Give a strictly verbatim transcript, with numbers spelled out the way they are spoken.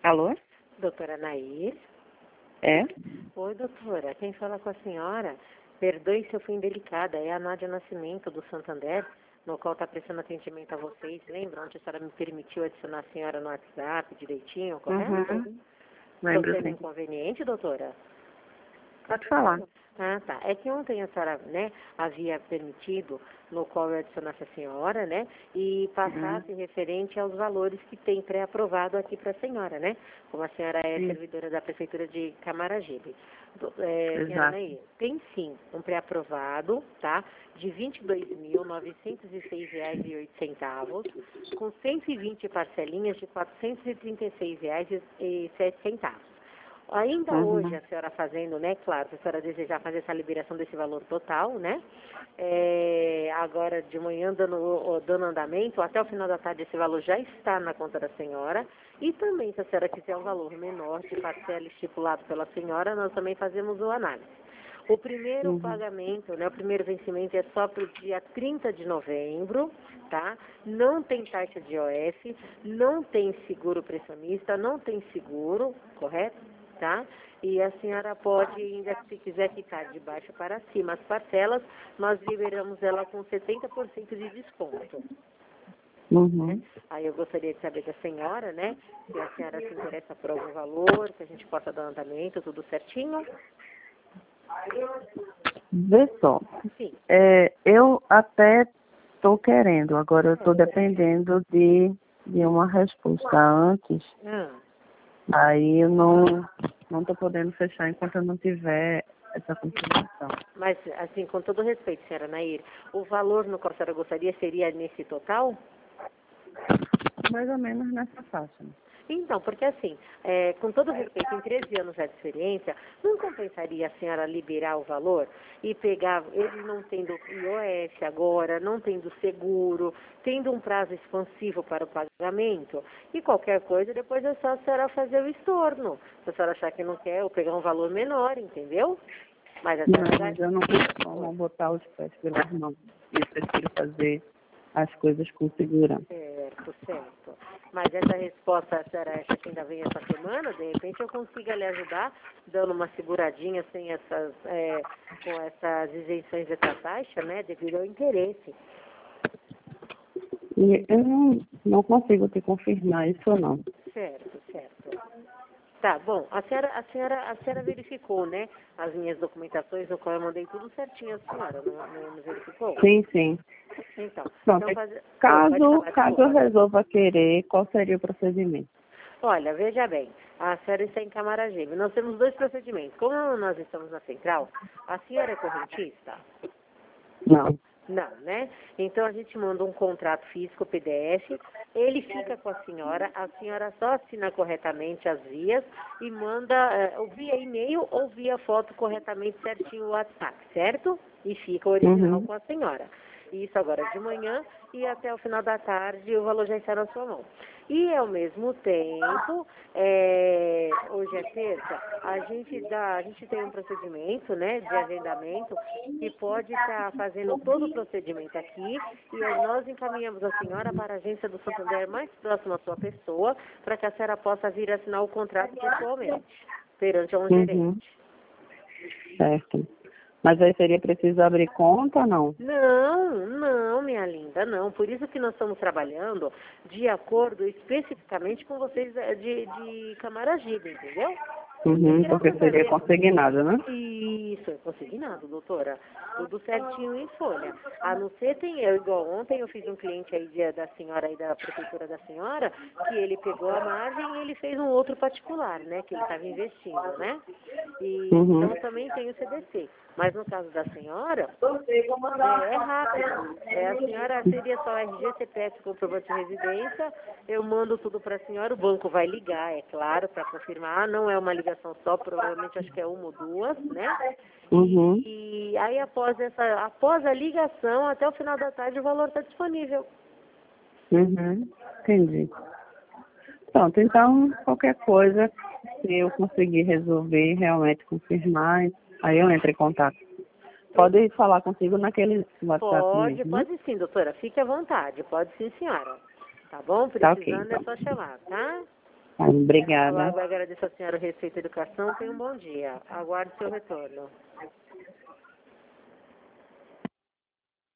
Alô? Doutora Nair? É? Oi, doutora. Quem fala com a senhora? Perdoe se eu fui indelicada. É a Nádia Nascimento, do Santander, no qual está prestando atendimento a vocês. Lembra onde a senhora me permitiu adicionar a senhora no WhatsApp direitinho, correto? Uhum. Lembro, Estou sendo sim. inconveniente, doutora? Pode falar. Ah, tá. É que ontem a senhora, né, havia permitido, no qual eu adicionasse a senhora, né, e passasse Uhum. referente aos valores que tem pré-aprovado aqui para a senhora, né? Como a senhora é Sim. servidora da Prefeitura de Camaragibe. Do- É, senhora Exato. Nair, tem sim um pré-aprovado, tá? De vinte e dois mil novecentos e seis reais e oito centavos, com cento e vinte parcelinhas de quatrocentos e trinta e seis reais e sete centavos. Ainda hoje, Uhum. a senhora fazendo, né, claro, se a senhora desejar fazer essa liberação desse valor total, né, é, agora de manhã dando, dando andamento, até o final da tarde esse valor já está na conta da senhora, e também se a senhora quiser um valor menor de parcela estipulado pela senhora, nós também fazemos o análise. O primeiro Uhum. pagamento, né, o primeiro vencimento é só para o dia trinta de novembro, tá? Não tem taxa de I O F, não tem seguro pressionista, não tem seguro, correto? Tá? E a senhora pode, ainda se quiser ficar de baixo para cima as parcelas, nós liberamos ela com setenta por cento de desconto. Né? Uhum. Aí eu gostaria de saber da senhora, né, se a senhora se interessa por algum valor, que a gente possa dar andamento, tudo certinho. Vê só. Sim. É, eu até estou querendo, agora eu estou É. dependendo de, de uma resposta antes. Ah, Aí eu não não estou podendo fechar enquanto eu não tiver essa confirmação. mas, assim, com todo respeito, senhora Nair, o valor no qual a senhora gostaria seria nesse total? Mais ou menos nessa faixa. Então, porque assim, é, com todo respeito, em treze anos já de experiência, não compensaria a senhora liberar o valor e pegar, ele não tendo I O F agora, não tendo seguro, tendo um prazo expansivo para o pagamento, e qualquer coisa, depois é só a senhora fazer o estorno. Se a senhora achar que não quer, ou pegar um valor menor, entendeu? Mas a Não, senhora mas eu não costumo botar os pés pelas mãos. Eu prefiro fazer as coisas com segurança. Certo, certo. Mas essa resposta, a senhora acha que ainda vem essa semana? De repente eu consiga lhe ajudar, dando uma seguradinha sem essas, é, com essas isenções dessa taxa, né? Devido ao interesse. E eu não, não consigo te confirmar isso ou não. Certo, certo. Tá, bom, a senhora, a senhora, a senhora verificou, né? As minhas documentações, no qual eu mandei tudo certinho a senhora, não, não, não verificou? Sim, sim. Então, Pronto. então faz... Oi, Caso, pode falar, caso eu desculpa. resolva querer, qual seria o procedimento? Olha, veja bem, a senhora está em Camaragibe. Nós temos dois procedimentos. Como nós estamos na central, a senhora é correntista? Não. Não, né? Então a gente manda um contrato físico, P D F, ele fica com a senhora, a senhora só assina corretamente as vias e manda eh, ou via e-mail ou via foto corretamente certinho o WhatsApp, certo? E fica o original Uhum. com a senhora. Isso agora de manhã e até o final da tarde o valor já está na sua mão. E ao mesmo tempo, é, hoje é terça, a gente dá, a gente tem um procedimento, né, de agendamento que pode estar fazendo todo o procedimento aqui e aí nós encaminhamos a senhora para a agência do Santander mais próxima à sua pessoa para que a senhora possa vir assinar o contrato pessoalmente perante a um Uhum. gerente. Certo. Mas aí seria preciso abrir conta ou não? Não, não, minha linda, não. Por isso que nós estamos trabalhando de acordo especificamente com vocês eh, de, de Camaragibe, entendeu? Uhum, Porque porque nós seria fazemos... consignado, né? Isso, é consignado, doutora. Tudo certinho em folha. A não ser tem eu, igual ontem eu fiz um cliente aí de- da senhora aí da prefeitura da senhora, que ele pegou a margem e ele fez um outro particular, né? Que ele estava investindo, né? E Uhum. então também tem o C D C. Mas no caso da senhora, é, é rápido. É, a senhora seria só R G, C P F, comprovante de residência. Eu mando tudo para a senhora. O banco vai ligar, é claro, para confirmar. Não é uma ligação só, provavelmente acho que é uma ou duas, né? Uhum. E, e aí após essa, após a ligação, até o final da tarde o valor está disponível. Uhum. Entendi. Pronto, então qualquer coisa, se eu conseguir resolver, realmente confirmar, aí eu entro em contato. Pode falar contigo naquele WhatsApp Pode, mesmo, né? pode sim, doutora. Fique à vontade. Pode sim, senhora. Tá bom? Tá ok, Precisando é então. só chamar, tá? Obrigada. Eu agradeço a senhora Receita Educação. Tenha um bom dia. Aguarde seu retorno.